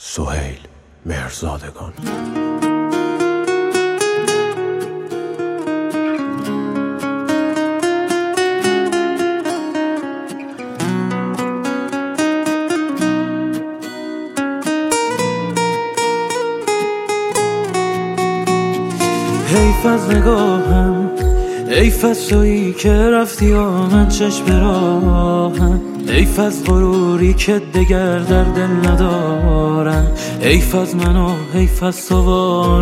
سهیل مهرزادگان. حیف از نگاهم، حیف از تویی که رفتی و من چشم راهم، حیف از غروری که دگر در دل ندارم، حیف از من و حیف از تو و آن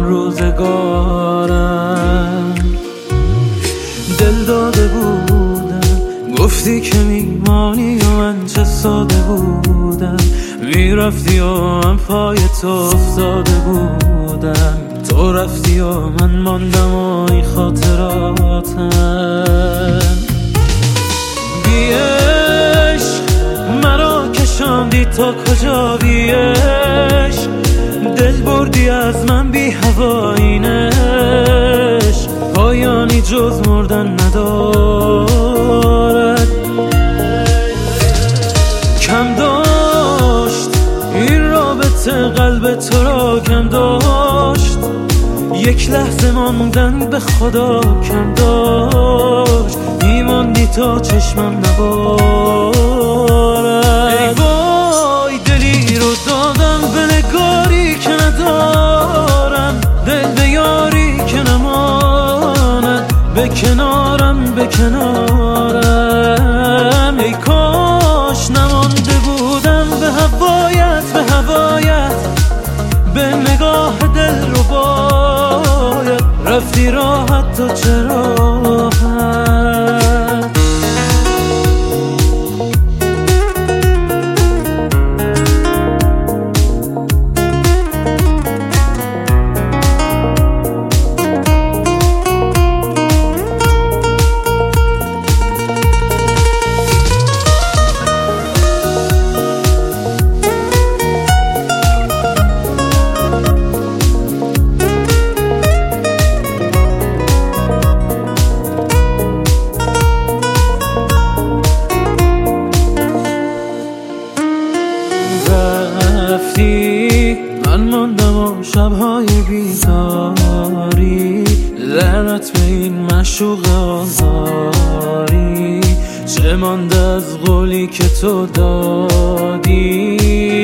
روزگارم. دل داده بودم گفتی که میمانی و من چه ساده بودم، میرفتی و من پای تو افتاده بودم، تو رفتی و من ماندم و این خاطراتم. بی عشق مرا کشاندی تا کجا، بی عشق دل بردی از من، بی هوایی عشق پایانی جز مردن ندارد. کم داشت این رابطه قلب تو را، کم داشت یک لحظه ماندن به خدا، کم داشت میماندی تا چشمم نبارد. ای وای دلی رو دادم به نگاری که ندارم، دل به یاری که نماند، به کنارم به کنارم. ای کاش نمانده بودم به هوایت، به هوایت، به نگاه دل رو باید رفتی راحت تو چرا رفتی، من ماندم و شبهای بیداری، لعنت به این معشوق آزاری، چه مانده از قولی که تو دادی.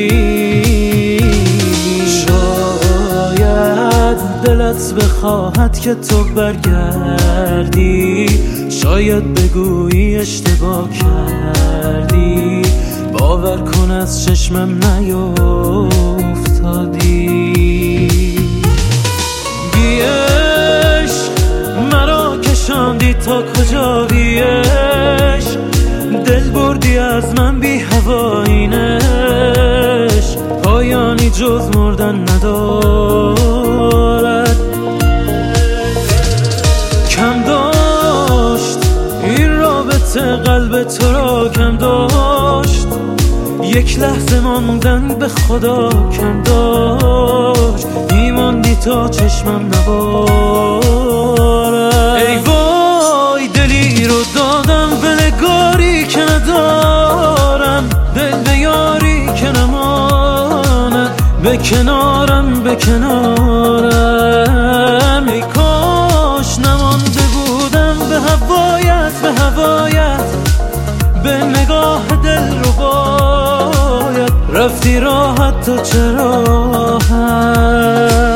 شاید دلت بخواهد که تو برگردی، شاید بگویی اشتباه کردی، باور کن از چشمم نیفتادی. بی عشق مرا کشاندی تا کجا، بی عشق دل بردی از من، بی هوایی عشق پایانی جز مردن ندارد. کم داشت این رابطه قلب تو را، کم داشت یک لحظه ماندن به خدا، کم داشت میماندی تا چشمم نبارد. ای وای دلی رو دادم به نگاری که ندارم، دل به یاری که نماند، به کنارم به کنارم. ای کاش نمانده بودم به هوایت، به هوایت، به نگاه دل رو باید رفتی راحت تو چرا